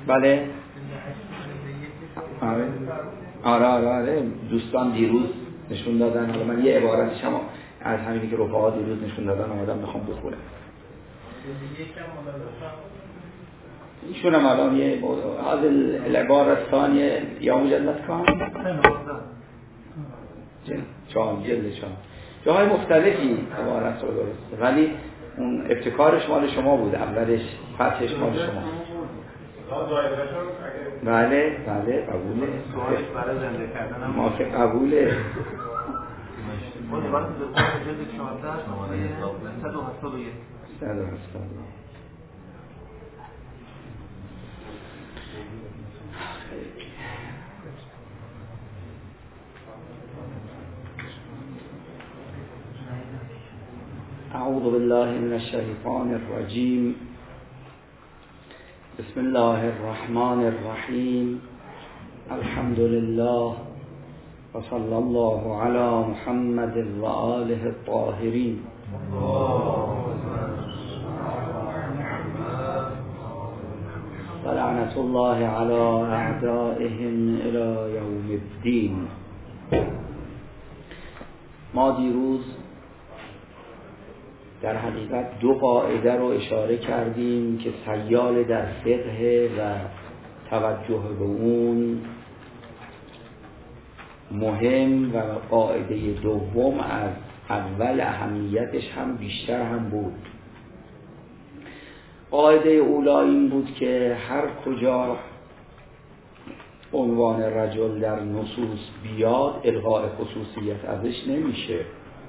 بله آره دوستان دیروز نشون دادن. حالا من یه عبارتش هم از همینی که رفقا دیروز نشون دادن آمدم میخوام بخونم. ایشون هم الان یه هذه العبارة الثانية یا مجلد کام جلد چهار جاهای مختلفی عبارت رو درسته، ولی اون ابتکارش مال شما بود، اولش فتحش مال شما. بله قبوله. سوالش برای زنده کردن ما که قبوله. ما دوباره جلد 14 171 اعوذ بالله من الشیطان الرجیم. بسم الله الرحمن الرحیم. الحمد لله و صلی الله علی محمد و آله الطاهرین. و لعنت الله علی اعدائهم الی یوم الدین. ما دیروز در حقیقت دو قاعده رو اشاره کردیم که سیال در فقه و توجه به اون مهم و قاعده دوم از اول اهمیتش هم بیشتر هم بود. قاعده اولا این بود که هر کجا عنوان رجل در نصوص بیاد الغاء خصوصیت ازش نمیشه.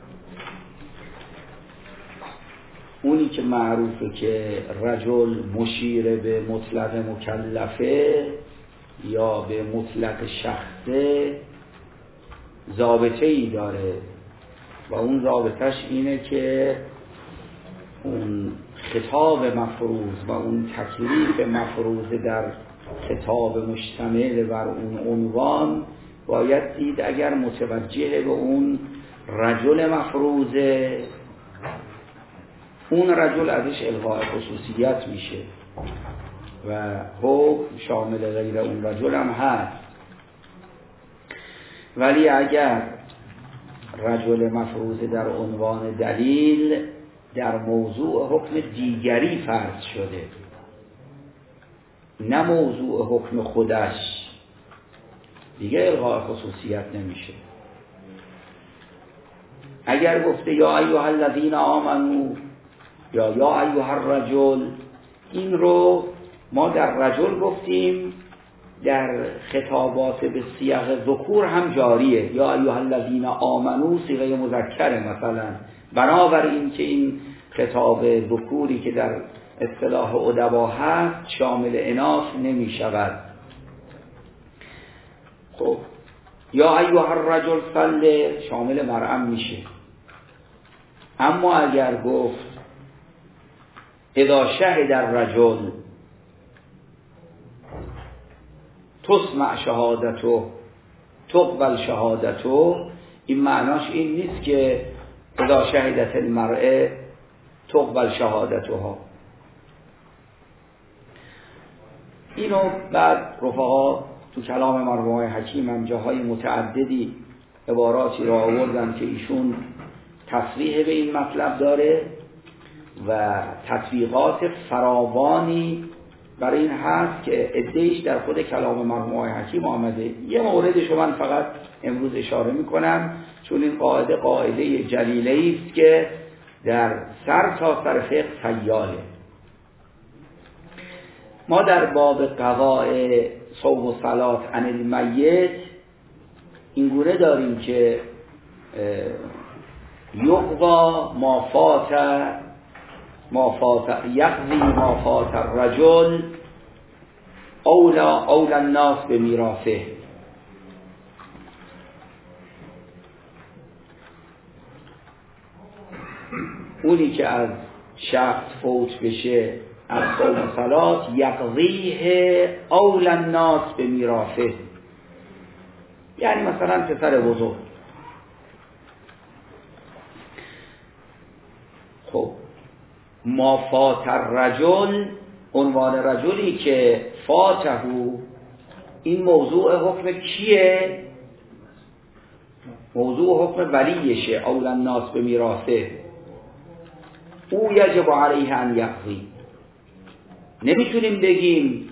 اونی که معروفه که رجل مشیر به مطلق مکلفه یا به مطلق شخصه ضابطه ای داره و اون ضابطش اینه که اون خطاب مفروض و اون تکلیف مفروض در خطاب مشتمل بر اون عنوان باید دید اگر متوجه به اون رجل مفروضه، اون رجل ازش الغاء خصوصیت میشه و حکم شامل غیر اون رجل هم هست. ولی اگر رجل مفروض در عنوان دلیل در موضوع حکم دیگری فرض شده نه موضوع حکم خودش، دیگه الغاء خصوصیت نمیشه. اگر گفته یا ایها الذین آمنو یا ایها الرجل، این رو ما در رجل گفتیم، در خطابات به صیغ ذکور هم جاریه. یا ایها الذین آمنو صیغه مذکره مثلا، بنابراین که این خطاب ذکوری که در اصطلاح ادبا هست شامل اناث نمی شود. خب یا ایها الرجل صلی شامل مرأم میشه. اما اگر گفت اذا شهد الرجل تسمع شهادته تقبل شهادته، این معناش این نیست که اذا شهدت المرأة تقبل شهادتها. اینو بعد رفقا تو کلام مرحوم حکیم هم جاهای متعددی عباراتی را آوردن که ایشون تصریح به این مطلب داره و تطبیقات فراوانی برای این هست که ادعیش در خود کلام مرحوم حکیم آمده. یه موردش رو من فقط امروز اشاره میکنم، چون این قاعده جلیله است که در سر تا سر فقه سیاله. ما در باب قضاء صوم و صلات عن المیت اینگونه داریم که یقضا یقضی ما فات الرجل اولا الناس به میراثه. اونی که از شخص فوت بشه از صوم و صلات یقضیه اولا الناس به میراثه، یعنی مثلا پسر بزرگ. خب ما فات الرجل عنوان رجلی که فاتحو، این موضوع حکم کیه؟ موضوع حکم ولیشه، اولا الناس به میراثه. او یجب علیه ان یقضی. نمیتونیم بگیم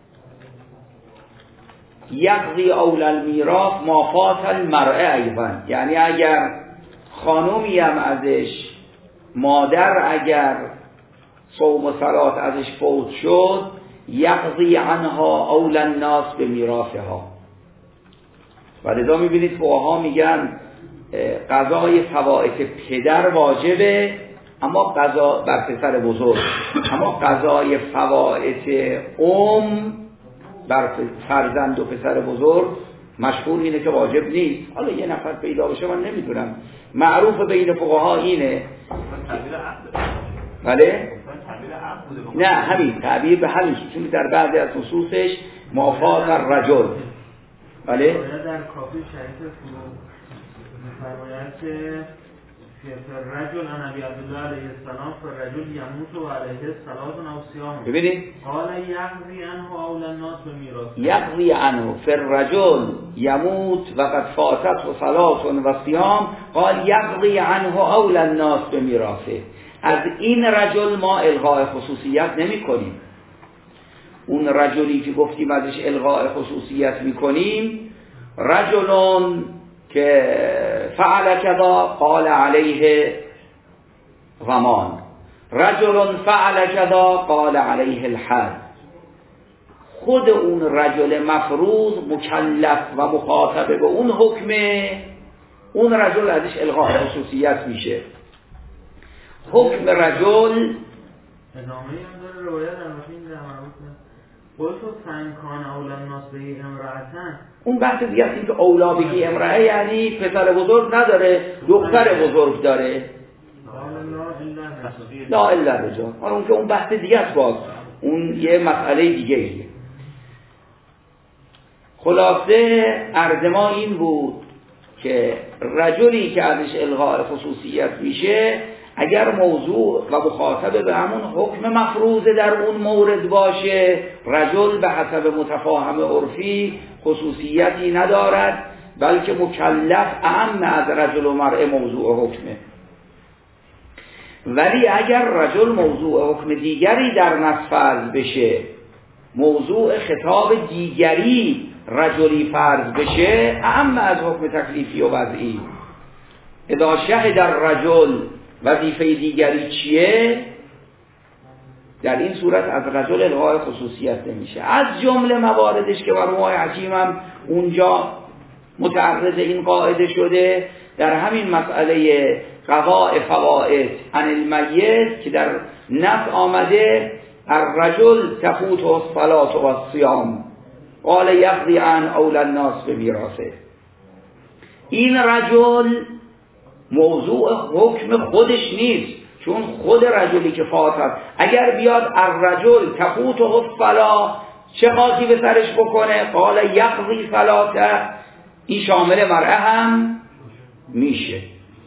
یقضی اولا المیراث ما فات المرأه ایضا، یعنی اگر خانومی هم ازش، مادر اگر صوم و صلات ازش فوت شد، یقضی عنها اولا الناس به میراثها. و لذا میبینید فقها میگن قضای فوائد پدر واجبه، اما قضا بر پسر بزرگ، اما قضای فوائد بر فرزند و پسر بزرگ مشهور اینه که واجب نیست. حالا یه نفر پیدا بشه من نمیدونم، معروف بین فقها اینه. بله؟ نه همین تعبیر به همین، چون در بعضی از نصوصش مافات الرجل. بله؟ در کافی شریف فرو می‌فرماید که الرجل عن ابي عبد الله علیه السلام فالرجل يموت و علیه الصلاة او صيام. ببینید قال یقضی عنه اول الناس بمیراث. یقضی عنه فالرجل يموت وقد فاتته صلاة و صيام، قال یقضی عنه اول الناس بمیراثه. از این رجل ما الغاء خصوصیت نمی کنیم. اون رجلی که گفتیم ازش الغاء خصوصیت می کنیم، رجلون که فعل کذا قال علیه ضمان، رجل فعل کذا قال علیه الحد. خود اون رجل مفروض مکلف و مخاطب به اون حکمه، اون رجل ازش الغاء خصوصیت میشه. حکم رجل ادامه هم داره روایت این در مربوط قلتو فنکان اولا الناس بهی امرأتن. اون بحث دیگه است، این که اولا بهی امرأه یعنی پسر بزرگ نداره، دختر بزرگ داره. لا الا رجال. اون که اون بحث دیگه است، باز اون یه مسئله دیگه ایه. خلاصه عرض ما این بود که رجلی که ازش الغاء خصوصیت میشه، اگر موضوع و مخاطب به همون حکم مفروضه در اون مورد باشه، رجل به حسب متفاهم عرفی خصوصیتی ندارد، بلکه مکلف اعم از رجل و مرء موضوع حکمه. ولی اگر رجل موضوع حکم دیگری در نص فرض بشه، موضوع خطاب دیگری رجلی فرض بشه، اعم از حکم تکلیفی و وضعی. اذا شهد الرجل وظیفه دیگری چیه؟ در این صورت از رجل الغاء خصوصیت نمیشه. از جمله مواردش که مرحوم حکیم هم اونجا متعرض این قاعده شده، در همین مسئله قضاء فوائد عن المیت که در نص آمده الرجل تفوته الصلاة و الصیام قال یقضی عن اول الناس بمیراثه. این رجل موضوع حکم خودش نیست، چون خود رجلی که فاتت اگر بیاد الرجل تفوته الصلاة چه خاصی به سرش بکنه؟ قال یقضی صلاته، این شامل مرأه هم میشه.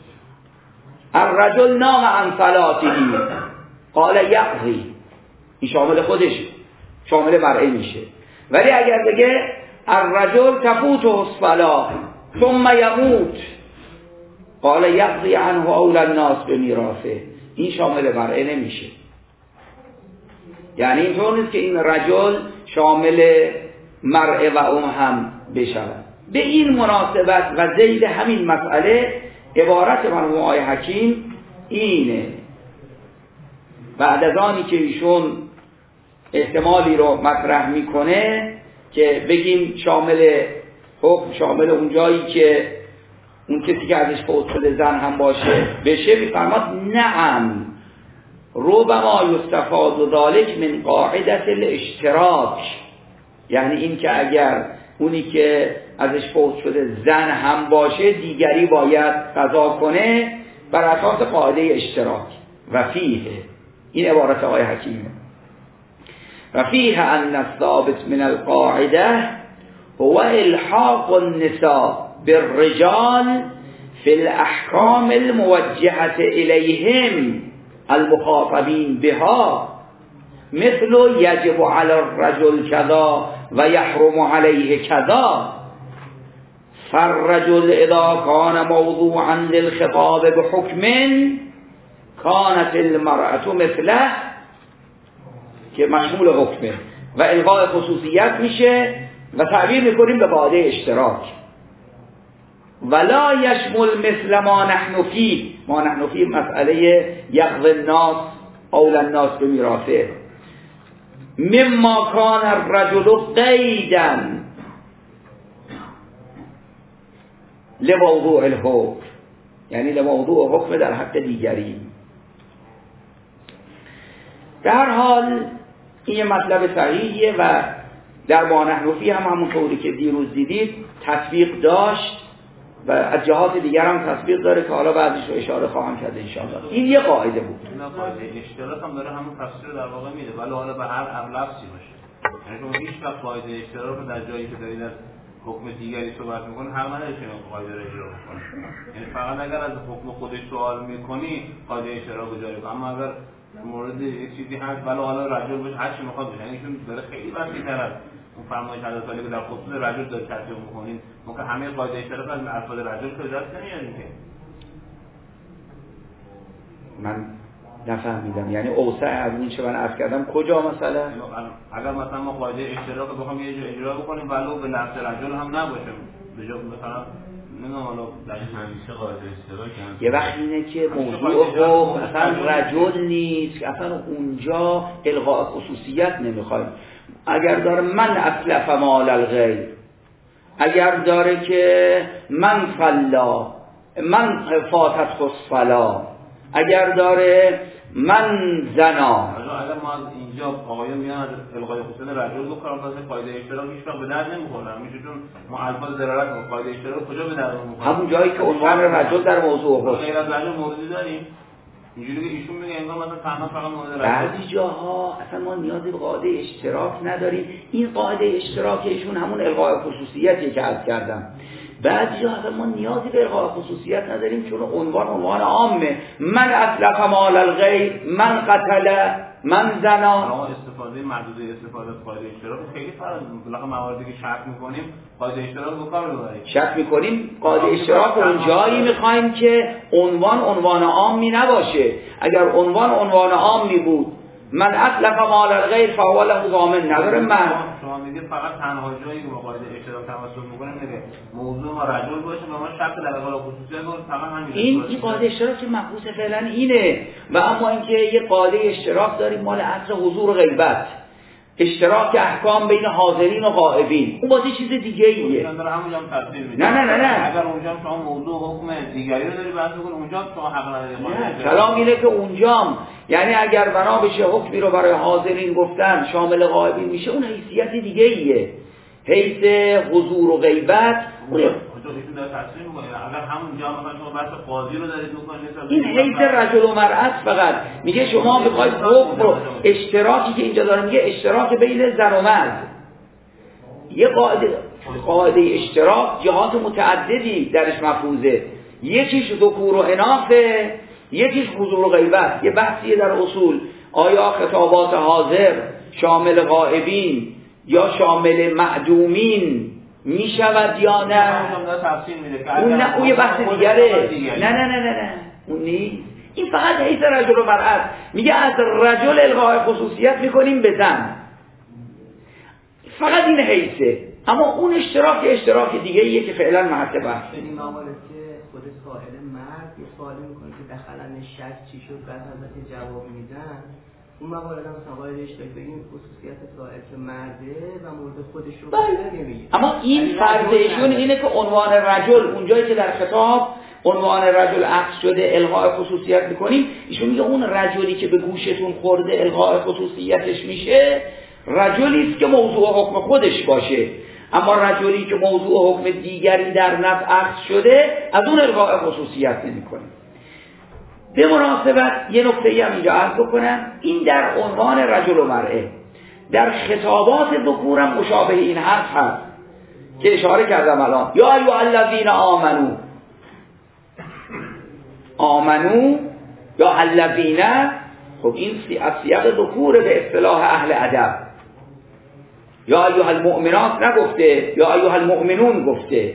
الرجل نام عن صلاته قال یقضی، این شامل خودشه، شامل مرأه میشه. ولی اگر بگه الرجل تفوته الصلاة ثم یموت قال یقضی عنه اول الناس بمیراثه، این شامل مرأه نمیشه. یعنی اینطور نیست که این رجل شامل مرأه و هم بشود. به این مناسبت و ذیل همین مسئله عبارت مرحوم آقای حکیم اینه. بعد از آنی که ایشون احتمالی رو مطرح میکنه که بگیم شامل حکم، شامل اون جایی که اون کسی که ازش فوت شده زن هم باشه بشه، میفرماد نعم ربما یستفاد ذلک من قاعدة الاشتراک، یعنی این که اگر اونی که ازش فوت شده زن هم باشه دیگری باید قضا کنه بر اساس قاعده اشتراک. و فیه، این عبارت آقای حکیمه، و فیه ان الثابت من القاعده هو الحاق النساء بالرجال في الاحکام الموجهة الیهم المخاطبین بها مثل یجب علی الرجل کذا و یحرم علیه کذا، فالرجل اذا کان موضوعا للخطاب بحکم کانت المرأة مثله که مشمول حکمه و الغاء خصوصیت میشه و تعبیر میکنیم به قاعده اشتراک. ولا یشمل مثل ما نحن فیه، ما نحن فیه مسئله یقض الناس اول الناس به میراثه، مما کان الرجل قیدا لموضوع الحکم، یعنی لموضوع حکم در حق دیگری. در هر حال این مطلب صحیحیه و در ما نحن فیه هم همونطوری که دیروز دیدید تطبیق داشت و از جهات دیگر هم تطبیق داره که حالا بعدش رو اشاره خواهم کرد انشاءالله. این یه قاعده بود. این قاعده اشتراک هم داره همون تفسیر در واقع میده، ولی حالا به هر لفظی باشه. یعنی شما هیچ وقت قاعده اشتراک رو در جایی که دارید از حکم دیگری صحبت میکنید هر من نمیشه قاعده رو اجرا کنید. یعنی فقط اگر از حکم خودش سوال میکنی قاعده اشتراک رو جاری کن، اما اگر مورد یک چیزی هست ولی حالا رجل باشه هر چی میخواد باشه، یعنی چون داره خیلی وسیع‌تر از اون فرمایش حضرت علی که در خصوص رجل داره تفسیر میکنین، ممکن همه قاعده اشتراک از الفاظ رجل که دست نمیاریم که. من نفهمیدم یعنی اوسع از این چه من عرض کردم کجا مثلا؟ اگر مثلا ما قاعده اشتراک بخوام یه جا اجرا بکنیم ولو به لفظ رجل هم نباشه، به جا مثلا نمیدونم حالا در همیشه قاعده اشتراک یه وقت اینه که موضوع حکم اصلا رجل نیست، اصلا اونجا الغاء خصوصیت نمیخوایم. اگر داره من اسلف مال الغیر، اگر داره که من فلا من فاتت خصفلا، اگر داره من زنا. اگر ما از اینجا آقایان میان از الغای خصوصیت رجل بکنم واسه قاعده اشتراک هیچ وقت به درد نمیخوره، میشه چون ما الفاظ دلالت به قاعده اشتراک کجا به درد میخوره؟ همون جایی که عنوان رجل در موضوع هست. غیر از رجل موردی داریم اینجوری که ایشون میگه انگار مثلا تنها فقط مورد رجل. بعضی جاها اصلا ما نیازی به قاعده اشتراک نداریم. این قاعده اشتراک ایشون همون الغای خصوصیتیه که عرض کردم. بعضی جاها اصلا ما نیازی به الغای خصوصیت نداریم چون عنوان عامه. من اسلف مال الغیر، من قتل، من زنا. استفاده محدوده استفاده از قاعده اشتراک خیلی فرق داره. مواردی که شک می‌کنیم قاعده اشتراک رو کار ببریم. شک می‌کنیم قاعده اشتراک اون جایی می‌خوایم که عنوان عامی نباشه. اگر عنوان عامی بود من اسلف مال الغیر فهو له ضامن، نداره من. شما میگید فقط تنها جایی که قاعده اشتراک توسط می‌کنه میگه موضوع ما رجل باشه و ما شک در الغای خصوصیت رو فقط همین. این قاعده اشتراک که مبحوث فعلا اینه. و اما اینکه یه قاعده اشتراک داریم مال اصل حضور و غیبت، اشتراک احکام بین حاضرین و غائبین، اون باید چیز دیگه ایه. نه اگر اونجا شما موضوع حکم دیگری رو داری بحث می‌کنی اونجا شما حق نداری. کلام اینه که اونجام یعنی اگر بنا بشه حکمی رو برای حاضرین گفتن شامل غائبین میشه، اون حیثیت دیگه ایه، حیث حضور و غیبت. اگر همونجا مثلا شما بحث قاضی رو دارید می‌کنید این حیث رجل و مرأت فقط میگه شما می‌خواید حکم رو اشتراکی که اینجا داره میگه اشتراک بین زن و مرد. یه قاعده اشتراک جهات متعددی درش مفروضه، یکیش ذکور و اناثه، یکیش حضور و غیبت. یه بحثیه در اصول آیا خطابات حاضر شامل غائبین یا شامل معدومین می شود یا نه؟ اون یه بحث دیگره. نه اون نیست. این فقط حیث رجل و مرأت. میگه از رجل الغای خصوصیت میکنیم به زن، فقط این حیثه. اما اون اشتراک دیگه ایه که فعلا محل بحث. این مواردی که خود سائل مرد یه سوالی میکنه که دخلن شک چی شد، بعد البته جواب میدن. اون موارد هم سوال اشتراک بگیم خصوصیت سائل که مرده و مورد خودش رو نمیگه. اما این فرضشون اینه که عنوان رجل اونجایی که در خطاب عنوان رجل عکس شده الغای خصوصیت میکنیم، ایشون میگه اون رجلی که به گوشتون خورده الغای خصوصیتش میشه رجلی است که موضوع حکم خودش باشه. اما رجلی که موضوع حکم دیگری در نفس عکس شده از اون الغای خصوصیت نمیکنیم. به مناسبت یه نکته هم اینجا عرض بکنم، این در عنوان رجل و مرأه در خطابات ذکور هم مشابه این حرف هست که اشاره کردم الان. یا ایها الذین آمنو یا الذین خب این از سیاق ذکور به اصطلاح اهل ادب. یا ایها المؤمنات نگفته، یا ایها المؤمنون گفته.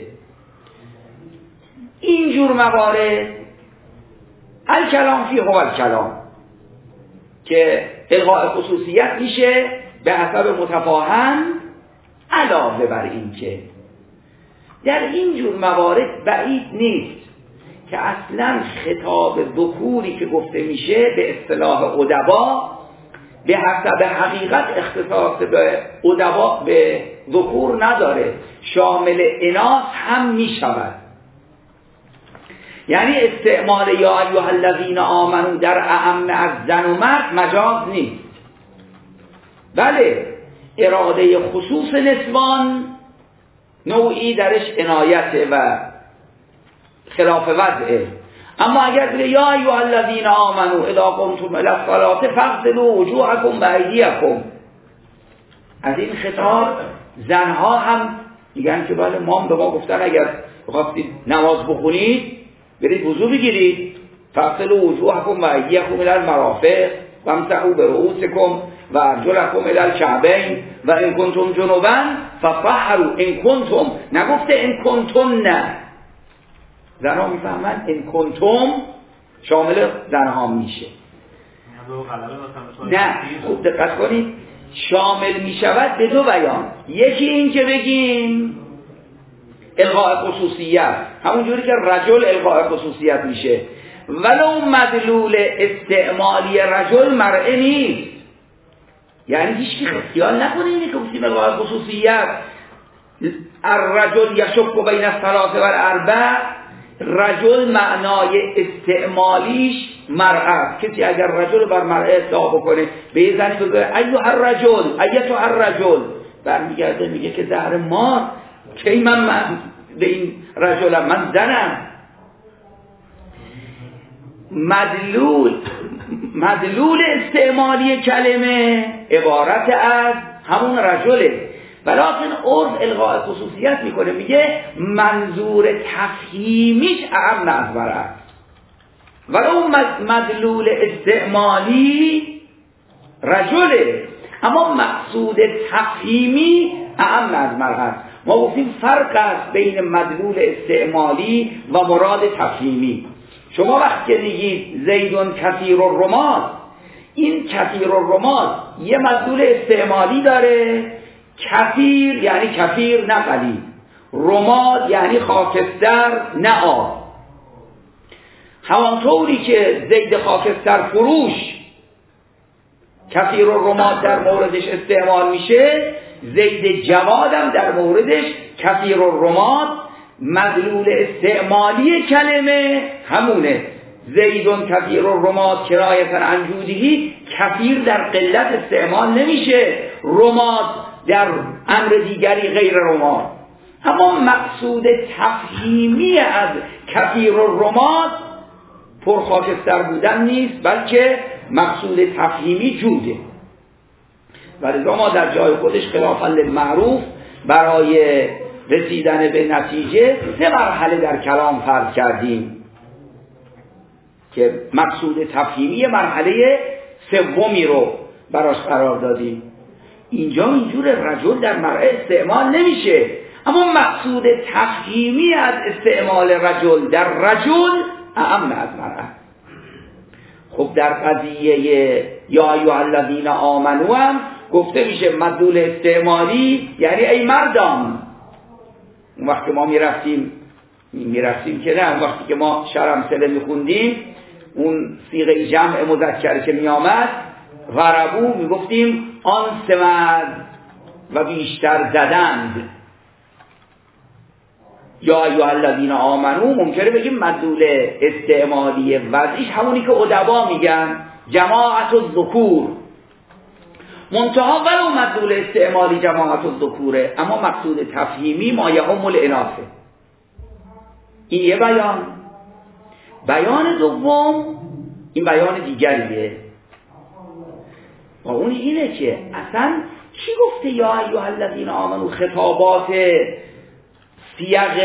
اینجور موارد الکلام فی هو الکلام که الغاء خصوصیت میشه به حسب متفاهم، علاوه بر این که در اینجور موارد بعید نیست که اصلا خطاب ذکوری که گفته میشه به اصطلاح ادبا به حسب حقیقت اختصاص به ادبا به ذکور نداره، شامل اناث هم میشود. یعنی استعمال یا ایها الذین آمنو در اعم از زن و مرد مجاز نیست. بله اراده خصوص نسوان نوعی درش عنایته و خلاف وضعه، اما اگر بگه یا ایها الذین آمنو اذا قمتم الی الصلاة فاغسلوا وجوهکم و ایدیکم، از این خطاب زنها هم میگن که بله ما به ما گفتن اگر بخواستید نماز بخونید برید وضو بگیرید، فاغسلوا وجوهکم و ایدیکم الی المرافق وامسحوا برؤوسکم و ارجلکم الی الکعبین و ان کنتم جنبا فطهروا. ان کنتم نگفته ان کنتن، زنها میفهمن ان کنتم شامل زنها میشه. نه خوب دقت کنید، شامل میشود به دو بیان. یکی این که بگیم الغاء خصوصیت، همون جوری که رجل الغاء خصوصیت میشه، ولو مدلول استعمالی رجل مرئه نیست. یعنی هیچ کی خیال نکنه اینه که گفتیم الغاء خصوصیت الرجل یشک بین الثلاث والاربع، رجل معنای استعمالیش مرأة. کسی اگر رجل بر مرأة اطلاق بکنه به یه زنی بگه ایها الرجل ایتها الرجل، برمیگرده میگه که زهر مار کی من به این رجلم، من زنم. مدلول استعمالی کلمه عبارت از همون رجله، ولیکن عرف الغاء خصوصیت میکنه، میگه منظور تفهیمیش اعم از مرأة، ولو مدلول استعمالی رجله، اما مقصود تفهیمی اعم از مرأة. ما گفتیم فرق است بین مدلول استعمالی و مراد تفهیمی. شما وقتی میگید زیدون کثیر الرماد، این کثیر الرماد یه مدلول استعمالی داره، کثیر یعنی کثیر نه قلیل، رماد یعنی خاکستر نه آب. همانطوری که زید خاکستر فروش کثیر الرماد در موردش استعمال میشه، زید جواد هم در موردش کثیر الرماد. مدلول استعمالی کلمه همونه، زیدون کثیر الرماد کنایه عن جودهی، کثیر در قلت استعمال نمیشه، رماد در امر دیگری غیر رماد. اما مقصود تفهیمی از کثیر الرماد پرخاکستر بودن نیست، بلکه مقصود تفهیمی جوده. ولی ما در جای خودش خلافاً للمعروف برای رسیدن به نتیجه 3 مرحله در کلام فرض کردیم که مقصود تفهیمی مرحله 3 رو براش قرار دادیم. اینجا اینجور رجل در مرأة استعمال نمیشه، اما مقصود تفهیمی از استعمال رجل در رجل اعم از مرأة. خب در قضیه یا ایها الذین آمنو هم گفته میشه مدلول استعمالی یعنی ای مردان. اون وقت که ما میرفتیم که نه، اون وقتی که ما شرمسله میخوندیم اون صیغه جمع مذکر که میامد غربو میگفتیم آن سمد و بیشتر زدند. یا ایها الذین آمنو ممکنه بگیم مدلول استعمالی وضعیش همونی که ادبا میگن جماعت الذکور، منتها ولو مدلول استعمالی جماعت الذکوره، اما مقصود تفهیمی ما یهم الاناثه. این یه بیان دوم، این بیان دیگریه و اون اینه که اصلا کی گفته یا ایها الذین آمنو خطابات سیاق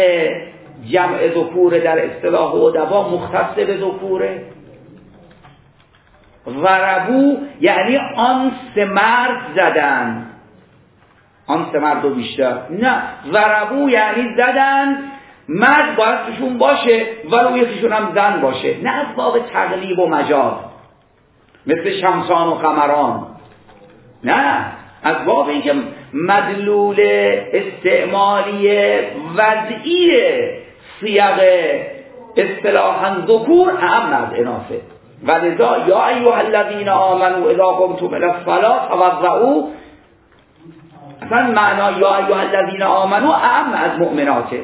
جمع ذکور در اصطلاح ادبا مختص به ذکوره؟ ضربو یعنی آن سه مرد زدن، آن سه مرد و بیشتر، نه ضربو یعنی زدن، مرد باید توشون باشه ولو یکیشون هم زن باشه، نه از باب تقلیب و مجاز مثل شمسان و قمران، نه از باب اینکه مدلول استعمالی وضعی سیاق اصطلاحاً ذکور اهم از اناثه. ولذا یا ایها الذین آمنوا اذا قمتم الی الصلاة توضؤوا، اصلا معنی یا ایها الذین آمنوا اهم از مؤمناته.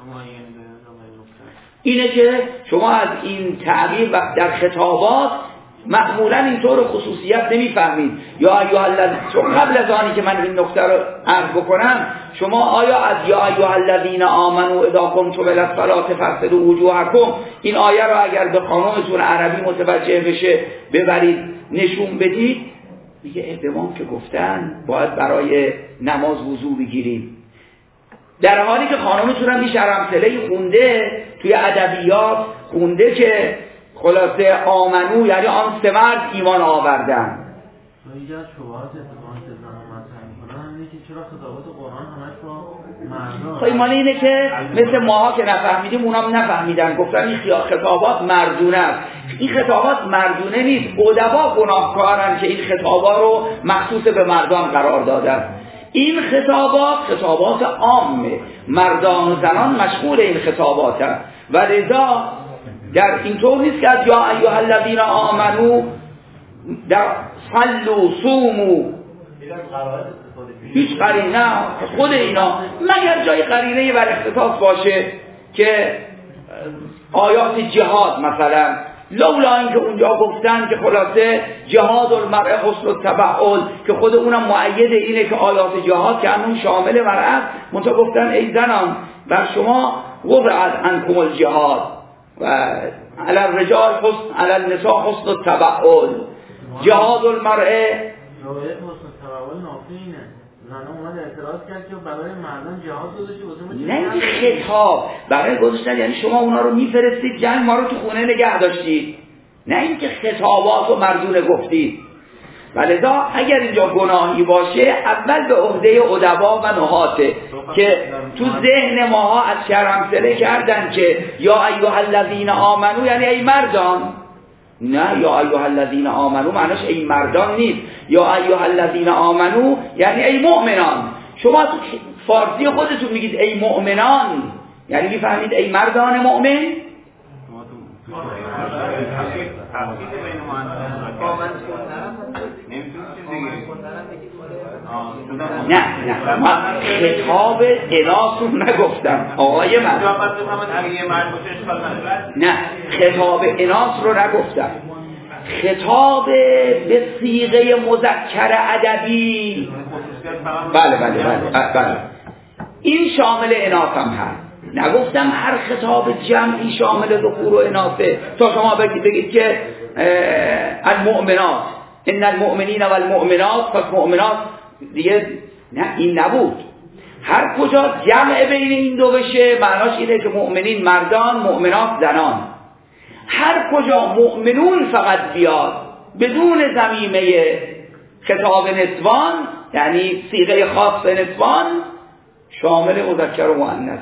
اینه که شما از این تعبیر در خطابات معمولا اینطور خصوصیت نمیفهمید. یا ایها الذین، چون قبل از آنی که من این نکته رو عرض بکنم، شما آیا از یا ایها الذین آمنوا اذا قمتم الی الصلاة فاغسلوا وجوهکم این آیه رو اگر به قانونتون عربی متوجه بشه ببرید نشون بدید، میگه به ما که گفتن باید برای نماز وضو بگیریم، در حالی که خانمتون هم بیش امثله خونده توی ادبیات خونده که خلاصه آمنو یعنی آن سه مرد ایمان آوردن. اینجا شبهات اتفاقی که زمان مطرح می‌کنن اینه که چرا خطابات قرآن همش با مردا؟ خب مال اینه که مثل ماها که نفهمیدیم اونام نفهمیدن، گفتن این خطابات مردونه است. این خطابات مردونه نیست، ادبا گناهکارن که این خطابا رو مخصوص به مردان قرار دادن. این خطابات عامه، مردان و زنان مشغول این خطابات هستند و لذا در اینطور نیست که از یا ایها الذین آمنو در صلوا صوموا هیچ قرینه خود اینا مگر جای قرینه بر اختصاص باشه که آیات جهاد مثلا، لولا اینکه اونجا گفتن که خلاصه جهاد المرء حسن التبعل که خود اونم مؤید اینه که آیات جهاد که همون شامل مرء منتها گفتن ای زنان بر شما وضع عنکم الجهاد و علی الرجال حسن علی النساء حسن التبعل جهاد المرء حسن التبعل نافینه. زن اومد اعتراض کرد که برای مردان جهاد گذاشته، نه این خطاب برای گذاشتن یعنی شما اونا رو میفرستید جنگ ما رو تو خونه نگه داشتید، نه اینکه خطابات و مردونه گفتید. ولذا اگر اینجا گناهی باشه اول به عهده ادبا و نحاته که تو ذهن ماها از شرمسله کردن که یا ایها الذین آمنو یعنی ای مردان، نه یا ایها الذین آمنو معناش ای مردان نیست، یا ایها الذین آمنو یعنی ای مؤمنان. شما تو فارسی خودتون میگید ای مؤمنان یعنی میفهمید ای مردان مؤمن. نه ما خطاب اناث رو نگفتم آقای من، نه خطاب اناث رو نگفتم، خطاب به صیغه مذکر ادبی. بله این شامل اناث هم هست، نگفتم هر خطاب جمعی شامل ذکور و اناثه. تا شما بگید که المؤمنات ان المؤمنین و المؤمنات پس مؤمنات دیگه، نه این نبود. هر کجا جمع بین این دو بشه معناش اینه که مؤمنین مردان مؤمنات زنان. هر کجا مؤمنون فقط بیاد بدون ضمیمه خطاب نسوان یعنی صیغه خاص نسوان شامل مذکر و مؤنث.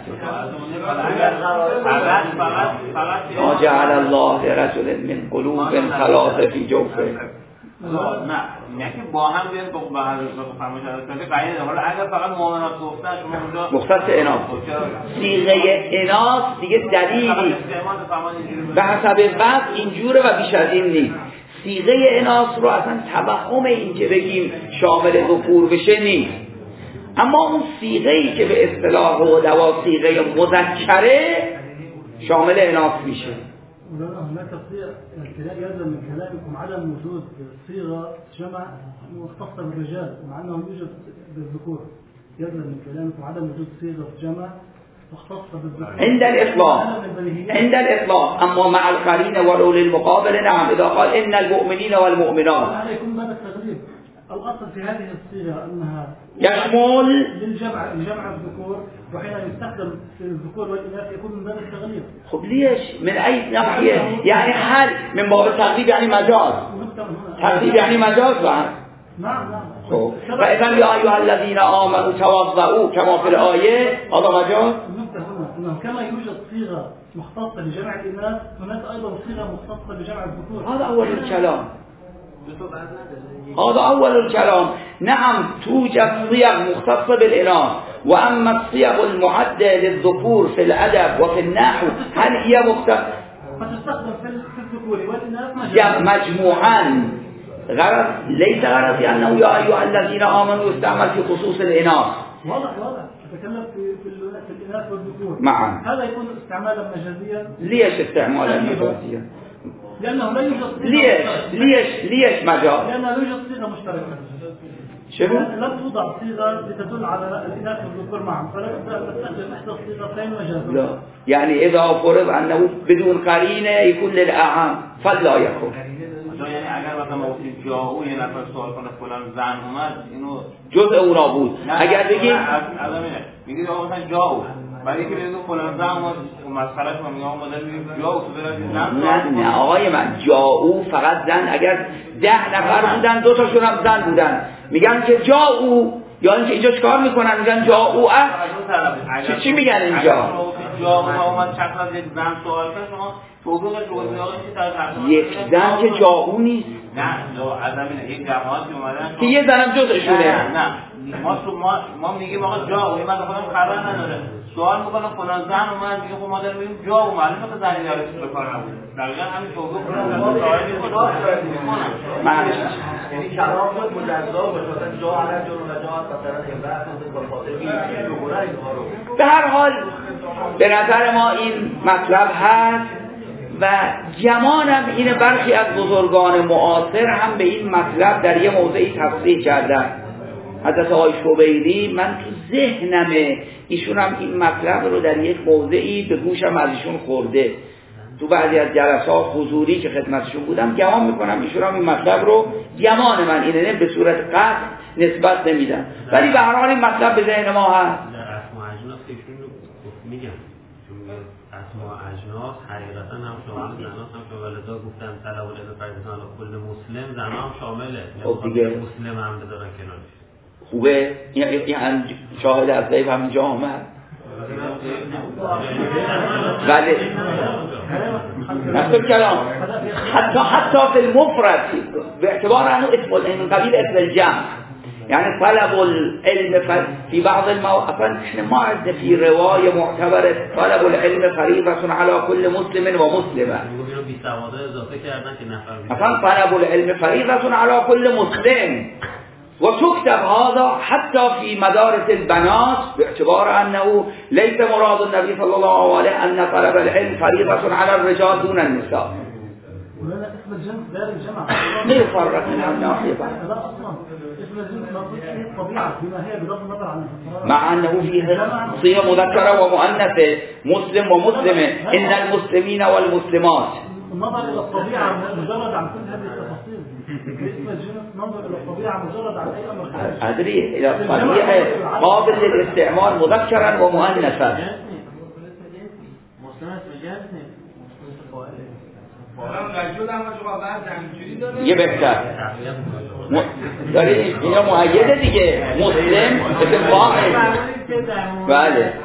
ما جعل الله لرجل من قلوب ثلاث فی جوفه. نه که با هم بیان با فرمایش حضرت قاعده حالا اگر فقط مؤمنات گفتن شما اونجا مختص اناث صیغه اناث دیگه دلیلی به حسب بعض اینجوره و بیش از این نیست. صیغه اناث رو اصلا توهم این که بگیم شامل ذکور بشه نیست، اما اون صیغه‌ای که به اصطلاح ادبا صیغه مذکره شامل اناث میشه. هناك الكلام يلزم من كلامكم عدم وجود صيغه جمع مختصه بالرجال مع انه يوجد بالذكور. يلزم من كلامكم عدم وجود صيغه جمع مختصه بالذكور عند الاطلاق اما مع القرين ولو للمقابل نعم اذا قال ان المؤمنين والمؤمنات هذا يكون بعد التغليب. الاصل في هذه الصيغه انها يشمل للجمع الذكور وحين يستخدم في الذكور والاناث يكون من باب التغليب. خب ليش من اي ناحيه يعني هل من باب التغليب يعني مجاز تصریح یعنی مجاز بند. نعم. خب فإذا يا أيها الذين آمنوا توضؤوا كما في الآية هذا مجاز. النقطة هنا أنه كما يوجد صيغة مختصة لجمع الإناث هناك أيضا صيغة مختصة لجمع الذكور. هذا أول الكلام. هذا أول الكلام. نعم توجد صيغ مختصة بالإناث، وأما الصيغ المعدة للذكور في الأدب وفي النحو هل هي مختصة؟ فتستخدم في الذكور والإناث مجموعا. غرض ليس غرض أنه يا أيها الذين آمنوا يستعمل في خصوص الإناث. واضح تتكلم في الإناث والذكور معا. هذا يكون استعمالا مجازيا. ليش استعمالا مجازيا؟ لأنه لا يوجد ليش مجاز؟ لأنه لا يوجد صيغة مشتركة. شنو؟ لم توضع صيغة لتدل على الإناث والذكور معا، فلا تستخدم إحدى الصيغتين مجازا. لا، يعني إذا فرض أنه بدون قرينة يكون للأعم فلا يكون. یعنی اگر مثلا ما گفتیم جاءو یه نفر سوال کنه فلان زن اومد اینو جزء اونا بود. اگر بگیم میگید آقا مثلا جاءو ولی که بگید فلان زن اومد مسخرهش ما میگم مدل میگیم جاءو تو برید نه آقای من جاءو فقط زن. اگر 10 نفر بودن 2 تاشون هم زن بودن میگن که جاءو، یا اینکه اینجا چیکار میکنن میگن جاءو چی میگن اینجا؟ جاءو اومد چند از یک زن سوال کنه شما یک زن که جاؤو نیست. نه از همینه یک جماعتی اومدن که یه زنم جزشونه. نه ما میگیم آقا جاؤو من خودم خبر نداره سوال میکنم فلان زن اومد میگه خب ما داریم میگیم جاؤو معلومه که زنی داره چه کار نبوده. دقیقاً همین توضیح یعنی کلام شد مجزا باشه مثلا جا علی جرم و جا مثلا امرأت و به هر حال به نظر ما این مطلب هست و گمانم اینه برخی از بزرگان معاصر هم به این مطلب در یه موضعی تصریح کردن. حضرت آقای شبیری من تو ذهنمه ایشون هم این مطلب رو در یک موضعی به گوشم از ایشون خورده. تو بعضی از جلسات حضوری که خدمتشون بودم گمان میکنم ایشون هم این مطلب رو، گمان من اینه، نه به صورت قطع نسبت نمیدن، ولی به هر حال این مطلب به ذهن ما هست. اسماء اجناس حقیقتا هم شامل زناس هم شامل ولذا گفتم طلب العلم فرضاً کل مسلم زنا هم شامله. خب دیگه مسلم هم بذارن کنارش. خوبه این شاهد از غیب همینجا آمد. بله نفس الكلام حتی في المفرد باعتبار انه اسم من قبيل اسم الجمع، يعني طلب العلم في بعض المواقع احنا ما عندنا في روايه معتبره طلب العلم فريضه على كل مسلم ومسلمه. مثلا طلب العلم فريضه على كل مسلم وتكتب هذا حتى في مدارس البنات باعتبار أنه ليس مراد النبي صلى الله عليه أن طلب العلم فريضة على الرجال دون النساء. ولا اسم الجنس دار الجمع ما يفرق من الناحية لا أصلا اسم الجنس مقصود فيه الطبيعة بما هي بغض النظر عن الفصائل، مع أنه فيه صيغة مذكرة ومؤنثة مسلم ومسلمة إن المسلمين والمسلمات. النظر إلى الطبيعة مجرد عن كل هذه التفاصيل. اسم الجنس ننظر إلى الطبيعة مجرد عن أي أمر خارجي. أدري إلى الطبيعة قابل للاستعمال مذكرا ومؤنثا. یه بهتر داری اینا مؤیده دیگه مسلم اسم فاعل. بله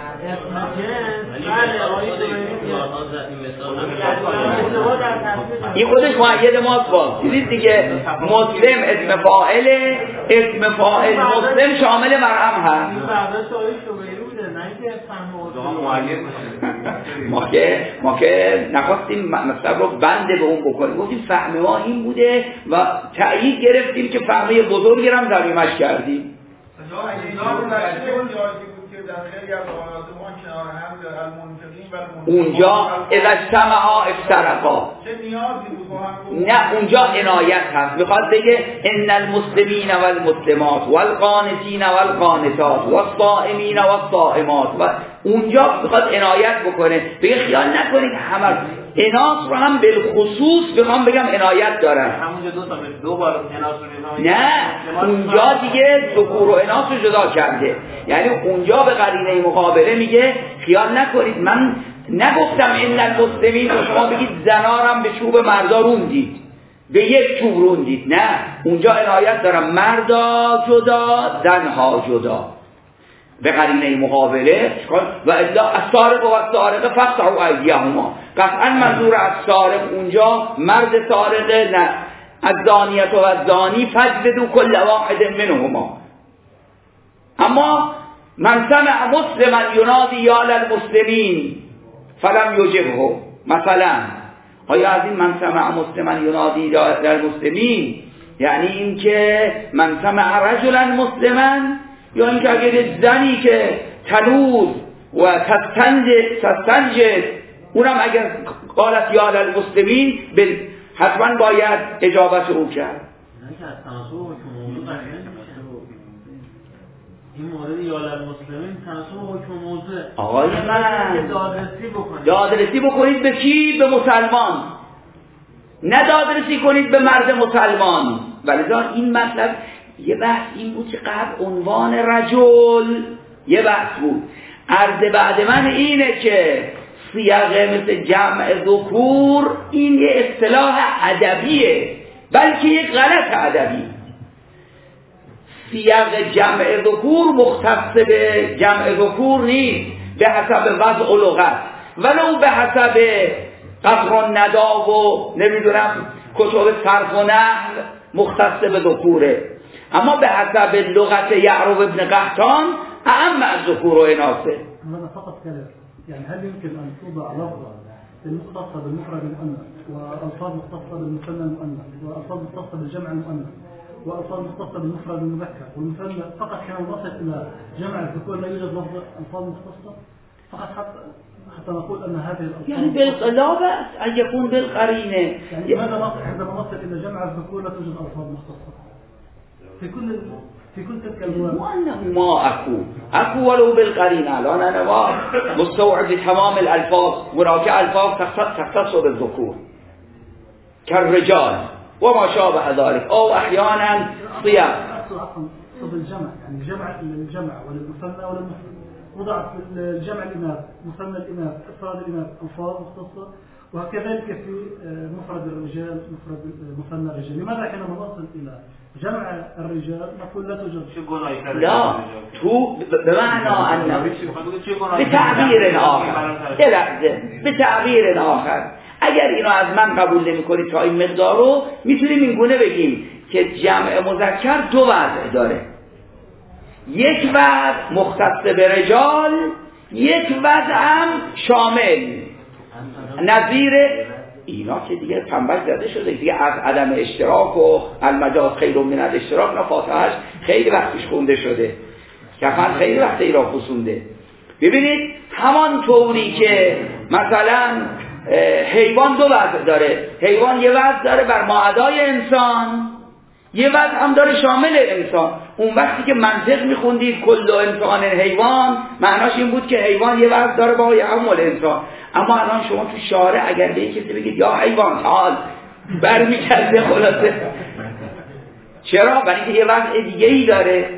این خودش مؤید ماست باز دیدید دیگه مسلم اسم فاعله، اسم فاعل مسلم شامل مرحم هست. ما که نخواستیم مطلب رو بنده به اون بکنیم، گفتیم فهم ما این بوده و تأیید گرفتیم که فهمه بزرگی هم ترجمه‌اش کردیم. اونجا اذا اجتمعا افترقا، نه اونجا عنایت هست، میخواد بگه ان المسلمین والمسلمات والقانتین والقانتات والصائمین والصائمات و اونجا میخواد عنایت بکنه، بگه خیال نکنید همه اناس رو هم بالخصوص بخوام بگم عنایت دارن. همونجا دو بار اناس رو نه اونجا دیگه ذکور و اناس رو جدا کرده، یعنی اونجا به قرینه مقابله میگه خیال نکنید من نگفتم ان المسلمین رو شما بگید زنارم به چوب مردا روندید، به یک چوبرون دید. نه، اونجا عنایت دارم مردا جدا زنها جدا به قرینه مقابله. و الا السارق و السارقه فقطعوا ایدیهما، قطعا منظور از سارق اونجا مرد سارقه، نه الزانیة و الزانی فجلدوا كل واحد منهما. اما من سمع مسلما ینادی یا للمسلمین فلم یجبه، مثلا آیا از این من سمع مسلما ینادی یا للمسلمین یعنی این که من سمع رجلا مسلما، یا اینکه اگر زنی که تنوز و تستنجد اونم اگر قالت یا للمسلمین حتما باید اجابت او کرد. این مورد یا للمسلمین تناسب حکم موضوع. آقای من دادرسی بکنید به کی؟ به مسلمان، نه دادرسی کنید به مرد مسلمان. ولذا این مطلب یه بحث این بود که قبل عنوان رجل یه بحث بود. عرض بعد من اینه که صیغه مثل جمع ذکور این یه اصطلاح ادبیه، بلکه یک غلط ادبی. صیغه جمع ذکور مختص به جمع ذکور نیست به حسب وضع و لغت، ولو به حسب قدر و ندا و نمیدونم کتب صرف و نحو مختص به ذکوره، اما به حسب لغت یعرب ابن قحطان اعم از ذکور و اناثه. هذا فقط كلام، يعني هل يمكن أن توضع لفظة المختصة بالمفرد المؤنث وألفاظ مختصة بالمثنى المؤنث وألفاظ مختصة بالجمع المؤنث وألفاظ مختصة بالمفرد المذكر والمثنى فقط كان نصل إلى جمع الذكور لا يوجد لفظ ألفاظ مختصة فقط حتى نقول أن هذه الألفاظ يعني لا بأس أن يكون بالقرينة. يعني ماذا نصل عندما نصل إلى جمع الذكور لا توجد ألفاظ مختصة في كل تلك الألوان؟ وأنه ما أكو ولو بالقرينة. الآن أنا ما مستوعب تمام الألفاظ، هناك ألفاظ تختص بالذكور كالرجال وما شابه ذلك، أو أحيانا صيغ بالجمع، يعني الجمع وللمثنى وللمفرد وضعت الجمع الإناث مثنى الإناث إفراد الإناث ألفاظ مختصة، وكذلك في مفرد الرجال مفرد مثنى الرجال. لماذا حينما نصل إلى جمع الرجال نقول لا توجد؟ لا، تو بمعنى أنه بتعبير آخر بتعبير آخر اگر اینو از من قبول نمی کنید تا این مقدار رو میتونیم این گونه بگیم که جمع مذکر دو وضع داره، یک وضع مختص به رجال، یک وضع هم شامل. نظیر اینا که دیگه تنبک زده شده دیگه از عدم اشتراک و المجاز خیر من الاشتراک، نه فاتحه‌اش خیلی وقتش خونده شده، کفن خیلی وقت ایرا خونده. ببینید همان طوری که مثلا حیوان دو وضع داره، حیوان یه وضع داره بر ماعدای انسان، یه وضع هم داره شامل انسان. اون وقتی که منطق میخوندید کل انسان حیوان، معناش این بود که حیوان یه وضع داره با یعمل انسان. اما الان شما تو شارع اگر به کسی بگید یا حیوان حال برمی‌گرده خلاصه. چرا؟ برای که یه وضع دیگه ای داره.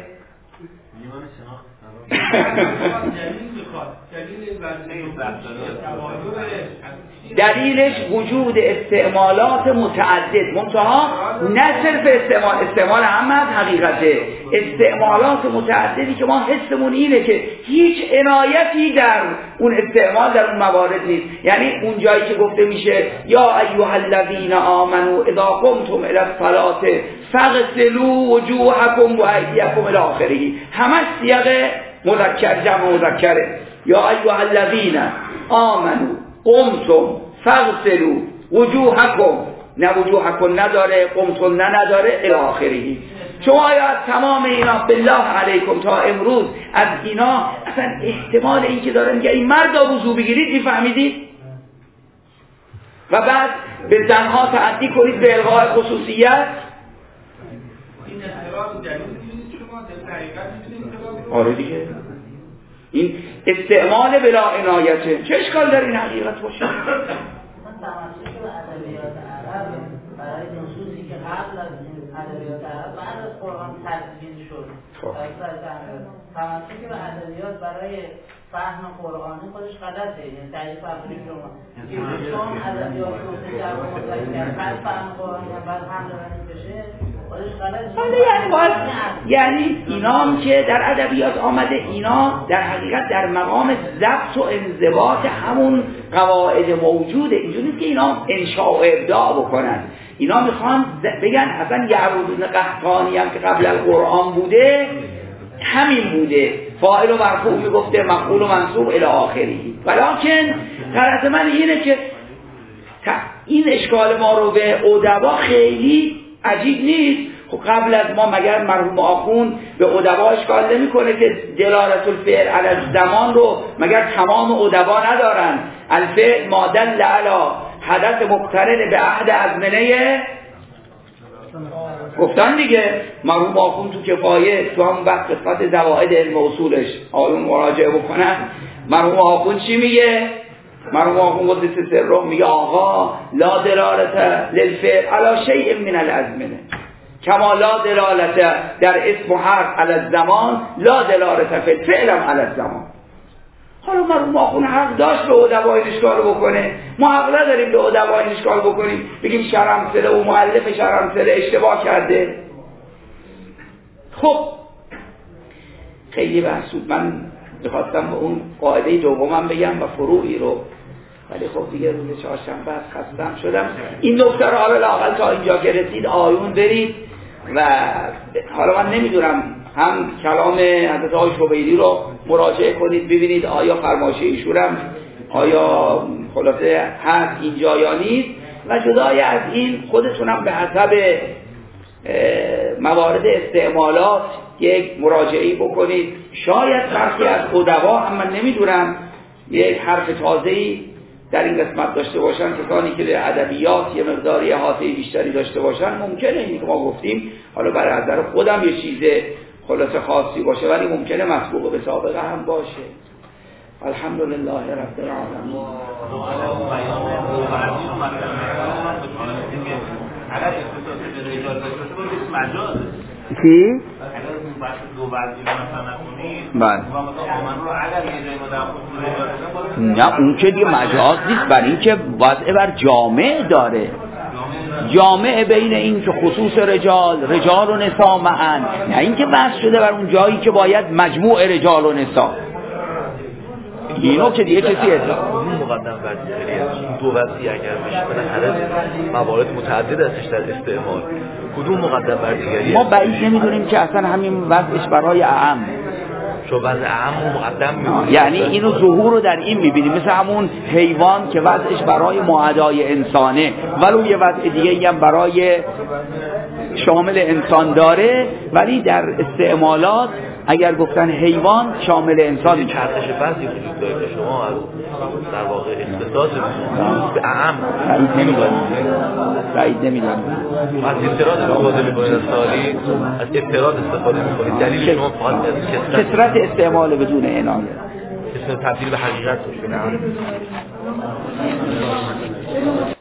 دلیلش وجود استعمالات متعدد، منتها نه صرف استعمال هم از حقیقته، استعمالات متعددی که ما حسمون اینه که هیچ عنایتی در اون استعمال در اون موارد نیست. یعنی اون جایی که گفته میشه یا ایها الذین آمنوا اذا قمتم الی الصلاة فاغسلوا وجوهکم و ایدیکم الی آخره، همش سیاق مذکر جمع مذکره. یا ایها الذین آمنوا قمتم فاغسلوا وجوهکم، نه وجوهکم نداره، قمتم نداره الی آخره. شما آیا تمام اینا بالله علیکم تا امروز از اینا اصلا احتمال این که داره میگه این مردا وضو بگیرید میفهمیدید و بعد به زنها تعدی کنید به الغاء خصوصیت؟ این اصطلاح دلیل شما در حقیقت میتونید آره دیگه، این استعمال بلا عنایته. چه اشکال داره این حقیقت باشه؟ من تمسک به ادبیات عرب برای نصوصی که قبل از ادبیات عرب بعد از قرآن تدوین شد تمسک به ادبیات برای فهم قرآنی خودش غلطه، یعنی تعریف فرقی شما چون ادبیات رو در مطلق کرد بعد فهم قرآنی بعد هم دارن بشه خودش غلطه. یعنی اینا هم که در ادبیات آمده، اینا در حقیقت در مقام ضبط و انضباط همون قواعد موجوده. اینجوری نیست که اینا انشاء و ابداع بکنن، اینا میخوان بگن اصلا یعرضون قحطانی هم که قبل القرآن بوده همین بوده، فاعل و مرفوع میگفته، مفعول و منصوب الی آخری. ولکن غرض من اینه که این اشکال ما رو به ادبا خیلی عجیب نیست. خب قبل از ما مگر مرحوم آخوند به ادبا اشکال نمیکنه که دلالت الفعل علی الزمان رو مگر تمام ادبا ندارن؟ الفعل ما دل علی حدث مقترن به عهد ازمنه گفتن دیگه. مرحوم آخوند تو کفایه تو هم وقت قسمت زوائد علم اصولش آیون مراجعه بکنن، مرحوم آخوند چی میگه؟ مرحوم آخوند قدس سره میگه آقا لا دلالت للفعل علی شیء من الازمنه کما لا دلالت در اسم و حرف علی الزمان لا دلالت فی الفعل علی الزمان. حالا مرحوم آخوند حق داشت به ادبا این اشکال بکنه، ما حق نداریم به ادبا این اشکال بکنیم بگیم شرمسله و مؤلف شرمسله اشتباه کرده. خب خیلی بحثود. من میخواستم به اون قاعده دومم بگم و فروعی رو، ولی خب دیگه روز چهارشنبه خستم شدم. این نکته رو حالا لااقل تا اینجا که رسید آیون برید و حالا من نمیدونم هم کلام حضرت آقای شبیلی رو مراجعه کنید ببینید آیا فرمایش ایشونم آیا خلاصه هست اینجا یا نیست، و جدای از این خودتونم به حسب موارد استعمالات یک مراجعه‌ای بکنید. شاید برخی از ادبا هم من نمیدونم یک حرف تازه‌ای در این قسمت داشته باشن، کسانی که به ادبیات یه مقداری احاطه بیشتری داشته باشن ممکنه این که ما گفتیم حالا برای نظر خودم یه چیز خلاصه خاصی باشه، ولی ممکنه مسبوق به سابقه هم باشه. الحمدلله رب العالمین. چی؟ نه اون که دیگه مجاز نیست، برای این که وضع بر جامع داره، جامع بین این که خصوص رجال و نساء معن، نه این که بحث شده بر اون جایی که باید مجموع رجال و نساء. اینو که دیگه کسی مقدم بر دو وضعی اگر بشه بالاخره موارد متعدد ازش در استعمال، کدوم مقدم بر دیگری؟ ما بعید نمیدونیم که اصلا همین وضعش برای اعم، چون وضع اعم مقدم می‌بینیم، یعنی اینو ظهور رو در این می‌بینیم، مثل همون حیوان که وضعش برای معادای انسانه ولو یه وضع دیگه هم برای شامل انسان داره، ولی در استعمالات اگر گفتن حیوان شامل انسان چرخش بعضی وجود داره که شما در واقع اختصاص به اعم بعید نمیدونم از افتراض استفاده می‌کنید از سالی، از افتراض استفاده می‌کنید، دلیل شما فقط کثرت استعمال بدون عنایت، اسم تبدیل به حقیقت میشه.